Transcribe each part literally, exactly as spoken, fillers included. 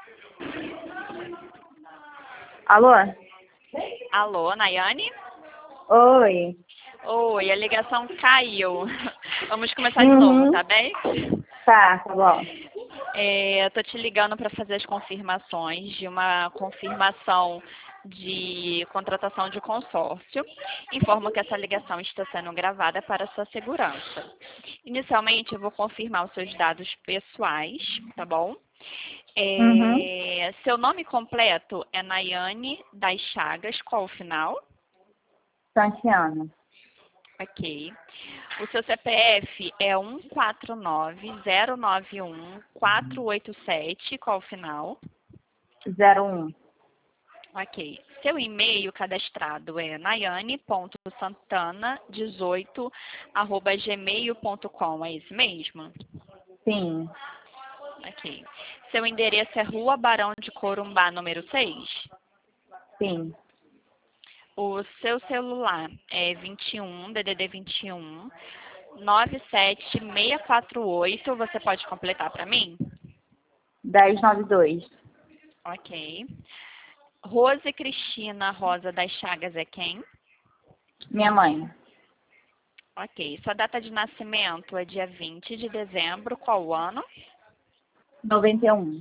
Alô? Alô, Nayane? Oi. Oi, a ligação caiu. Vamos começar de Uhum. novo, tá bem? Tá, tá bom. É, eu tô te ligando para fazer as confirmações de uma confirmação de contratação de consórcio. Informo que essa ligação está sendo gravada para sua segurança. Inicialmente, eu vou confirmar os seus dados pessoais, tá bom? Uhum. É, seu nome completo é Nayane das Chagas, qual o final? Santiana. Ok. O seu C P F é um quatro nove zero nove um quatro oito sete, qual o final? zero um. Ok. Seu e-mail cadastrado é nayane ponto santana dezoito arroba gmail ponto com, é esse mesmo? Sim. Ok. Seu endereço é Rua Barão de Corumbá, número seis? Sim. O seu celular é vinte e um, D D D vinte e um, nove sete seis quatro oito, você pode completar para mim? dez noventa e dois. Ok. Rose Cristina Rosa das Chagas é quem? Minha mãe. Ok. Sua data de nascimento é dia vinte de dezembro, qual ano? noventa e um.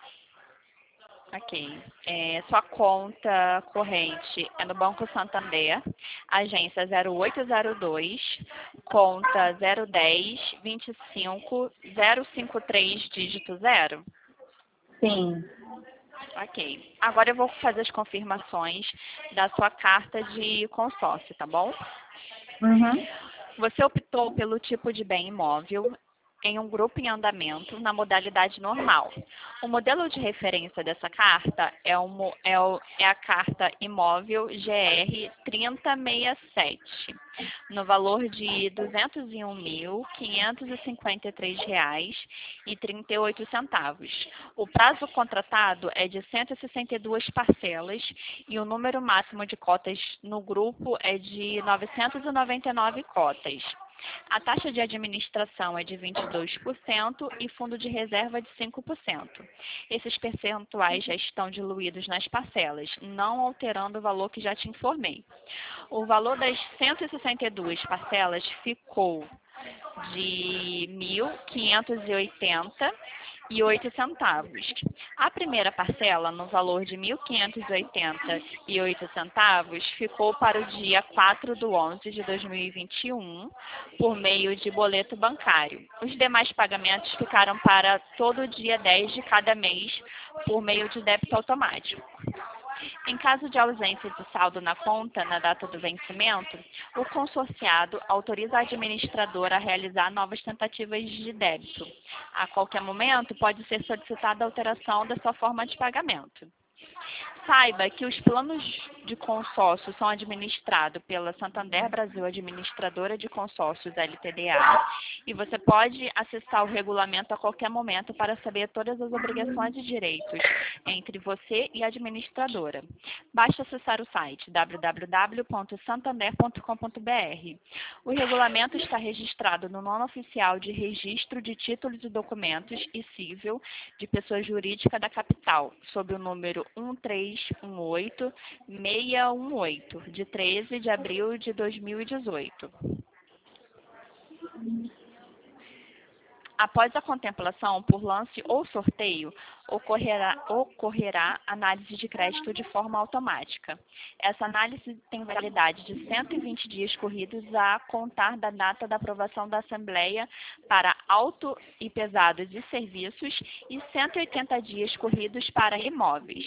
Ok. É, sua conta corrente é no Banco Santander, agência zero oito zero dois, conta zero dez vinte e cinco zero cinco três, dígito zero? Sim. Ok. Agora eu vou fazer as confirmações da sua carta de consórcio, tá bom? Uhum. Você optou pelo tipo de bem imóvel em um grupo em andamento na modalidade normal. O modelo de referência dessa carta é, o mo- é o- é a carta imóvel G R trinta sessenta e sete, no valor de duzentos e um mil quinhentos e cinquenta e três reais e trinta e oito centavos. O prazo contratado é de cento e sessenta e duas parcelas e o número máximo de cotas no grupo é de novecentas e noventa e nove cotas. A taxa de administração é de vinte e dois por cento e fundo de reserva de cinco por cento. Esses percentuais já estão diluídos nas parcelas, não alterando o valor que já te informei. O valor das cento e sessenta e duas parcelas ficou de mil quinhentos e oitenta e oito centavos. A primeira parcela, no valor de mil quinhentos e oitenta e oito centavos, ficou para o dia quatro de onze de dois mil e vinte e um, por meio de boleto bancário. Os demais pagamentos ficaram para todo dia dez de cada mês, por meio de débito automático. Em caso de ausência de saldo na conta na data do vencimento, o consorciado autoriza a administradora a realizar novas tentativas de débito. A qualquer momento, pode ser solicitada a alteração da sua forma de pagamento. Saiba que os planos de consórcio são administrados pela Santander Brasil Administradora de Consórcios L T D A e você pode acessar o regulamento a qualquer momento para saber todas as obrigações e direitos entre você e a administradora. Basta acessar o site w w w ponto santander ponto com ponto b r. O regulamento está registrado no Nono Oficial de Registro de Títulos e Documentos e Cível de Pessoa Jurídica da Capital, sob o número um três um oito seis um oito, de treze de abril de dois mil e dezoito. Após a contemplação por lance ou sorteio, ocorrerá, ocorrerá análise de crédito de forma automática. Essa análise tem validade de cento e vinte dias corridos a contar da data da aprovação da Assembleia para auto e pesados e serviços e cento e oitenta dias corridos para imóveis.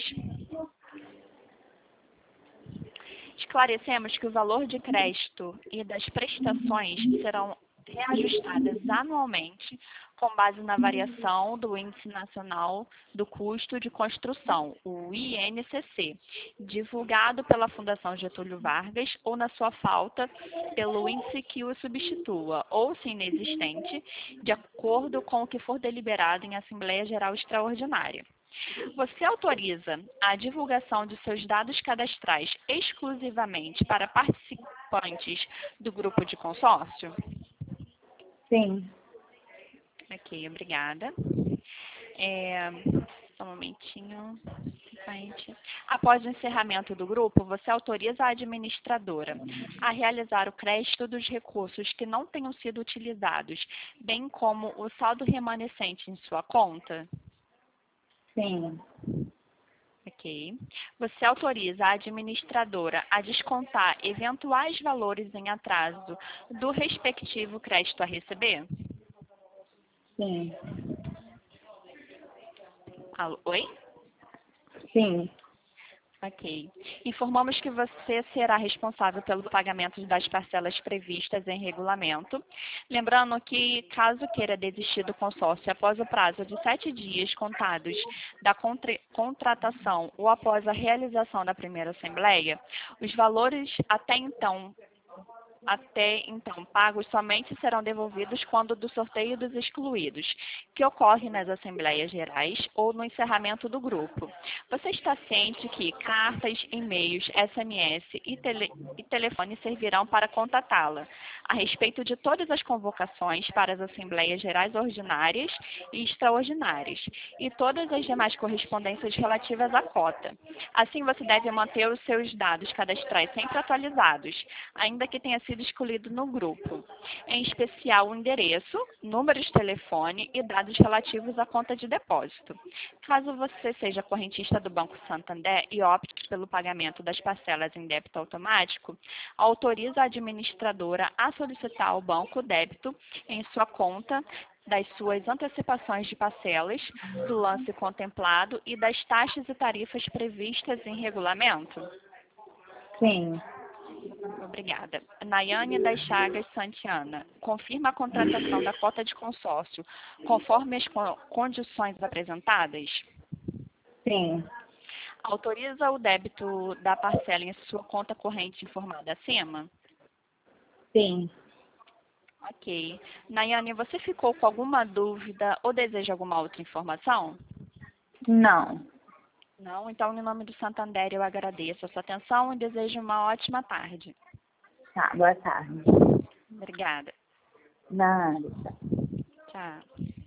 Esclarecemos que o valor de crédito e das prestações serão reajustadas anualmente com base na variação do Índice Nacional do Custo de Construção, o I N C C, divulgado pela Fundação Getúlio Vargas ou, na sua falta, pelo índice que o substitua, ou, se inexistente, de acordo com o que for deliberado em Assembleia Geral Extraordinária. Você autoriza a divulgação de seus dados cadastrais exclusivamente para participantes do grupo de consórcio? Sim. Ok, obrigada. É, Só um momentinho. Gente. Após o encerramento do grupo, você autoriza a administradora a realizar o crédito dos recursos que não tenham sido utilizados, bem como o saldo remanescente em sua conta? Sim. Ok. Você autoriza a administradora a descontar eventuais valores em atraso do respectivo crédito a receber? Sim. Alô, oi? Sim. Ok. Informamos que você será responsável pelo pagamento das parcelas previstas em regulamento. Lembrando que, caso queira desistir do consórcio após o prazo de sete dias contados da contra contratação ou após a realização da primeira assembleia, os valores até então até então pagos somente serão devolvidos quando do sorteio dos excluídos, que ocorre nas Assembleias Gerais ou no encerramento do grupo. Você está ciente que cartas, e-mails, S M S e, tele, e telefone servirão para contatá-la a respeito de todas as convocações para as Assembleias Gerais ordinárias e extraordinárias e todas as demais correspondências relativas à cota. Assim, você deve manter os seus dados cadastrais sempre atualizados, ainda que tenha sido escolhido no grupo, em especial o endereço, número de telefone e dados relativos à conta de depósito. Caso você seja correntista do Banco Santander e opte pelo pagamento das parcelas em débito automático, autoriza a administradora a solicitar ao banco o débito em sua conta das suas antecipações de parcelas, do lance contemplado e das taxas e tarifas previstas em regulamento? Sim. Obrigada. Nayane das Chagas Santiana, confirma a contratação da cota de consórcio conforme as co condições apresentadas? Sim. Autoriza o débito da parcela em sua conta corrente informada acima? Sim. Ok. Nayane, você ficou com alguma dúvida ou deseja alguma outra informação? Não. Não? Então, em nome do Santander, eu agradeço a sua atenção e desejo uma ótima tarde. Tá, boa tarde. Obrigada. Nada. Tchau.